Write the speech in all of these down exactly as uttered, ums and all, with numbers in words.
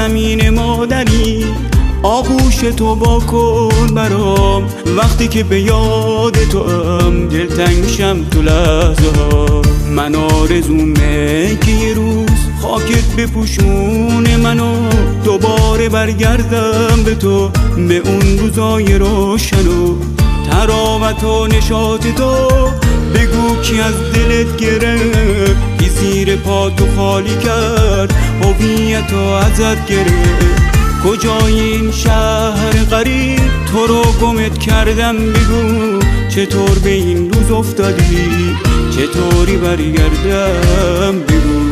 زمین مادری آغوش تو با کن برام، وقتی که به یاد تو هم دلتنگ میشم تو لحظه ها. من آرزومه که یه روز خاکت بپوشونه منو، دوباره برگردم به تو، به اون روزای روشن و تراوت و نشاط تو. بگو کی از دلت گرفت، کی زیر پا تو خالی کرد، هویت و ازت گرفت. کجای این شهر غریب تو رو گمت کردم، بگو چطور به این روز افتادی، چطوری برگردم بگو.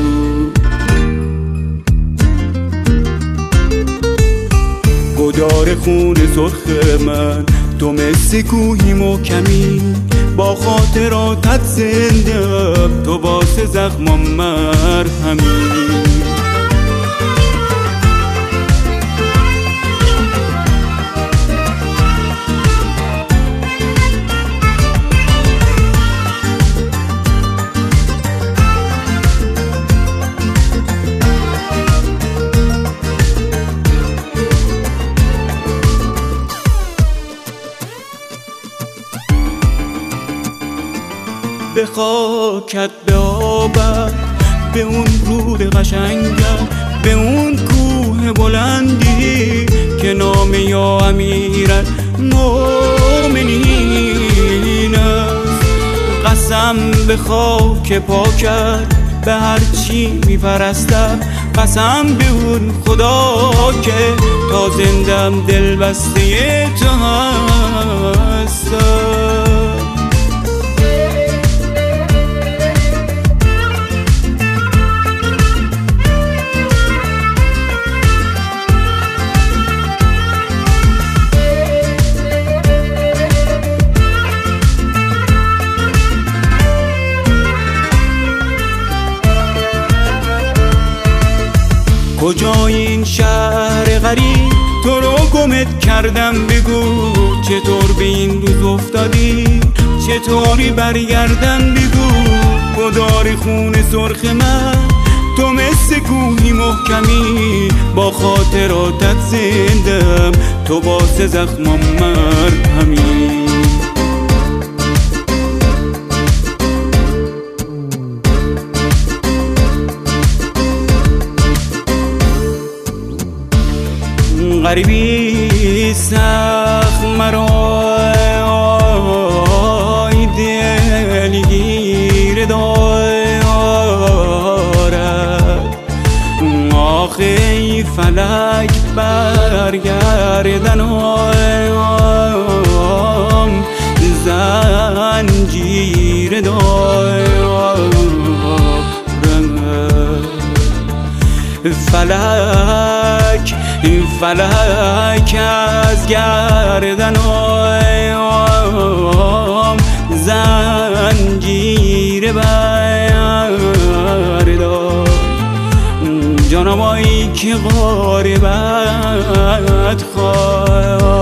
گدار خون سرخ من تو مثل کوهی محکمی، با خاطراتت زندم تو واسه زخمم مرهمی. به خاکت، به آبت، به اون رود قشنگت، به اون کوه بلندی که نام یا امیرالمؤمنین است. قسم به خاک پاکت، به هر چی میپرستم، قسم به اون خدا که تا زندم دل بسته تو هستم. کجای این شهر غریب تو رو گمت کردم، بگو چطور به این روز افتادی، چطوری برگردم بگو. گدار خون سرخ من تو مثل کوهی محکمی، با خاطراتت زندم تو واسه زخمم مرهمی. غریبی سخت مرای دلگیر دارد، آخه ای فلک برگردنم زنجیر دارد. فلک این فلک از گردنم زنجیر بردار. جانم آی که غاربت خواه